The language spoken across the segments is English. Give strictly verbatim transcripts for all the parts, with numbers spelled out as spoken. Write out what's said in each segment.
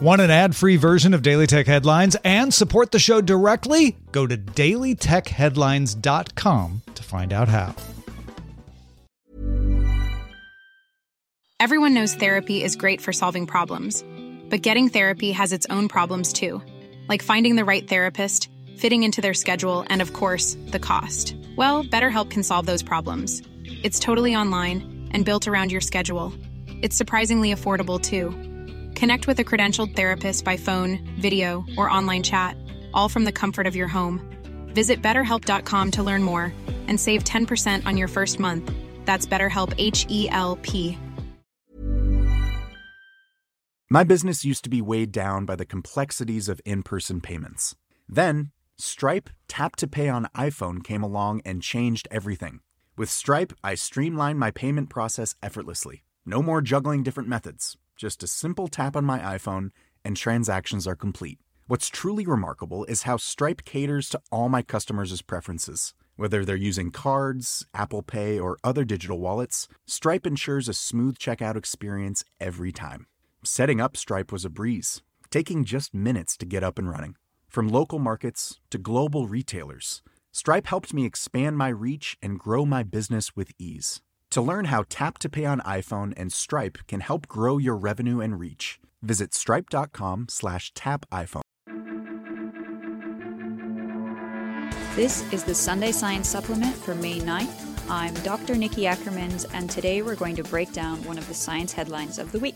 Want an ad-free version of Daily Tech Headlines and support the show directly? Go to daily tech headlines dot com to find out how. Everyone knows therapy is great for solving problems, but getting therapy has its own problems too, like finding the right therapist, fitting into their schedule, and of course, the cost. Well, BetterHelp can solve those problems. It's totally online and built around your schedule. It's surprisingly affordable too. Connect with a credentialed therapist by phone, video, or online chat, all from the comfort of your home. Visit better help dot com to learn more and save ten percent on your first month. That's BetterHelp, H E L P. My business used to be weighed down by the complexities of in-person payments. Then, Stripe Tap to Pay on iPhone came along and changed everything. With Stripe, I streamlined my payment process effortlessly. No more juggling different methods. Just a simple tap on my iPhone, and transactions are complete. What's truly remarkable is how Stripe caters to all my customers' preferences. Whether they're using cards, Apple Pay, or other digital wallets, Stripe ensures a smooth checkout experience every time. Setting up Stripe was a breeze, taking just minutes to get up and running. From local markets to global retailers, Stripe helped me expand my reach and grow my business with ease. To learn how Tap to Pay on iPhone and Stripe can help grow your revenue and reach, visit stripe.com slash tap iPhone. This is the Sunday Science Supplement for May ninth. I'm Doctor Nikki Ackermans, and today we're going to break down one of the science headlines of the week.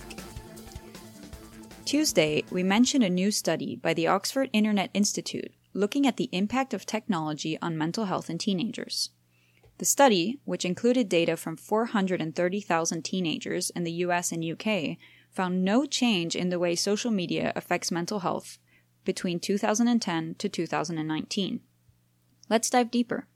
Tuesday, we mentioned a new study by the Oxford Internet Institute looking at the impact of technology on mental health in teenagers. The study, which included data from four hundred thirty thousand teenagers in the U S and U K, found no change in the way social media affects mental health between two thousand ten to two thousand nineteen. Let's dive deeper.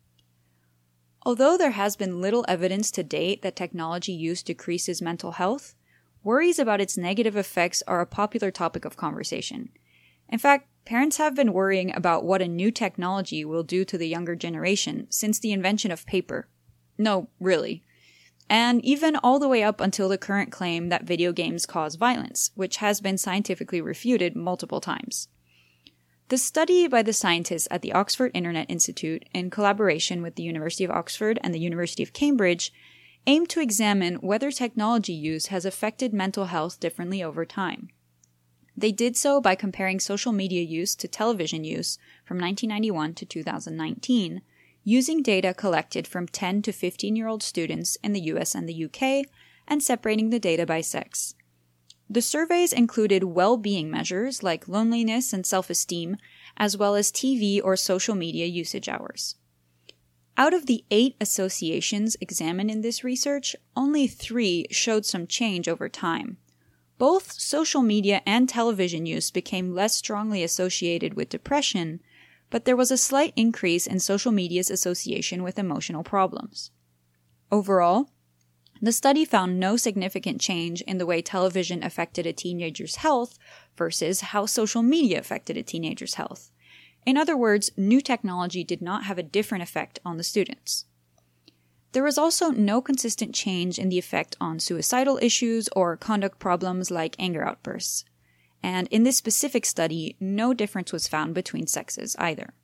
Although there has been little evidence to date that technology use decreases mental health, worries about its negative effects are a popular topic of conversation. In fact, parents have been worrying about what a new technology will do to the younger generation since the invention of paper. No, really. And even all the way up until the current claim that video games cause violence, which has been scientifically refuted multiple times. The study by the scientists at the Oxford Internet Institute, in collaboration with the University of Oxford and the University of Cambridge, aimed to examine whether technology use has affected mental health differently over time. They did so by comparing social media use to television use from nineteen ninety-one to two thousand nineteen, using data collected from ten to fifteen-year-old students in the U S and the U K, and separating the data by sex. The surveys included well-being measures like loneliness and self-esteem, as well as T V or social media usage hours. Out of the eight associations examined in this research, only three showed some change over time. Both social media and television use became less strongly associated with depression, but there was a slight increase in social media's association with emotional problems. Overall, the study found no significant change in the way television affected a teenager's health versus how social media affected a teenager's health. In other words, new technology did not have a different effect on the students. There was also no consistent change in the effect on suicidal issues or conduct problems like anger outbursts. And in this specific study, no difference was found between sexes either.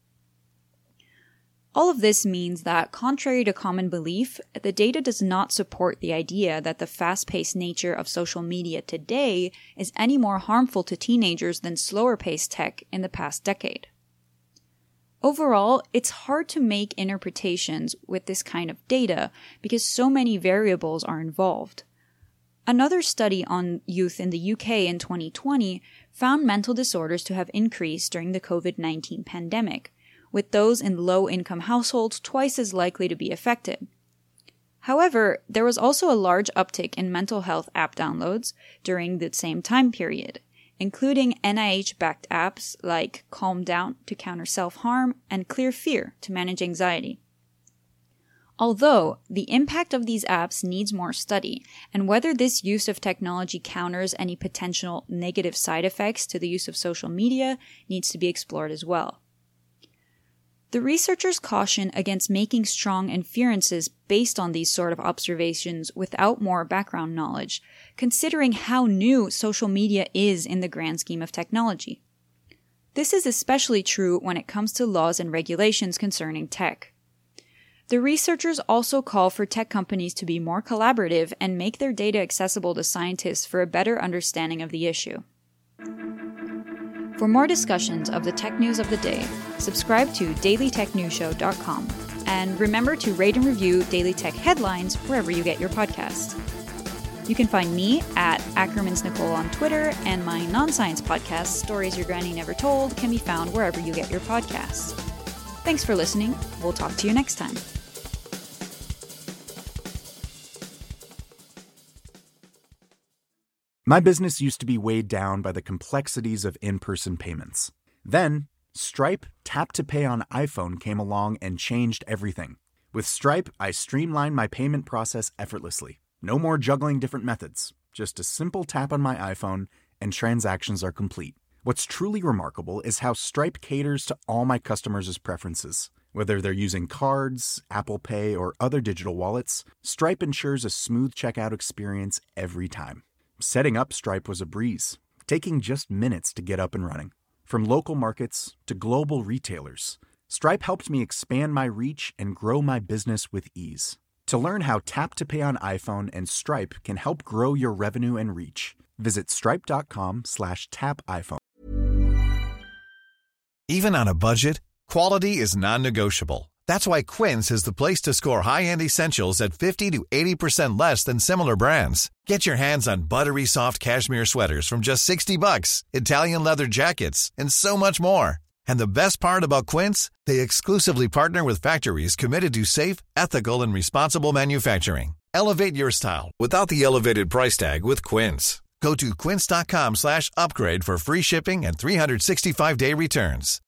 All of this means that, contrary to common belief, the data does not support the idea that the fast-paced nature of social media today is any more harmful to teenagers than slower-paced tech in the past decade. Overall, it's hard to make interpretations with this kind of data because so many variables are involved. Another study on youth in the U K in twenty twenty found mental disorders to have increased during the covid nineteen pandemic, with those in low-income households twice as likely to be affected. However, there was also a large uptick in mental health app downloads during the same time period, including N I H-backed apps like Calm Down to counter self-harm and Clear Fear to manage anxiety. Although, the impact of these apps needs more study, and whether this use of technology counters any potential negative side effects to the use of social media needs to be explored as well. The researchers caution against making strong inferences based on these sort of observations without more background knowledge, considering how new social media is in the grand scheme of technology. This is especially true when it comes to laws and regulations concerning tech. The researchers also call for tech companies to be more collaborative and make their data accessible to scientists for a better understanding of the issue. For more discussions of the tech news of the day, subscribe to daily tech news show dot com and remember to rate and review Daily Tech Headlines wherever you get your podcasts. You can find me at Ackerman's Nicole on Twitter, and my non-science podcast, Stories Your Granny Never Told, can be found wherever you get your podcasts. Thanks for listening. We'll talk to you next time. My business used to be weighed down by the complexities of in-person payments. Then, Stripe Tap to Pay on iPhone came along and changed everything. With Stripe, I streamlined my payment process effortlessly. No more juggling different methods. Just a simple tap on my iPhone and transactions are complete. What's truly remarkable is how Stripe caters to all my customers' preferences. Whether they're using cards, Apple Pay, or other digital wallets, Stripe ensures a smooth checkout experience every time. Setting up Stripe was a breeze, taking just minutes to get up and running. From local markets to global retailers, Stripe helped me expand my reach and grow my business with ease. To learn how Tap to Pay on iPhone and Stripe can help grow your revenue and reach, visit stripe.com slash tap iPhone. Even on a budget, quality is non-negotiable. That's why Quince is the place to score high-end essentials at fifty to eighty percent less than similar brands. Get your hands on buttery soft cashmere sweaters from just sixty bucks, Italian leather jackets, and so much more. And the best part about Quince, they exclusively partner with factories committed to safe, ethical, and responsible manufacturing. Elevate your style without the elevated price tag with Quince. Go to quince.com slash upgrade for free shipping and three sixty-five day returns.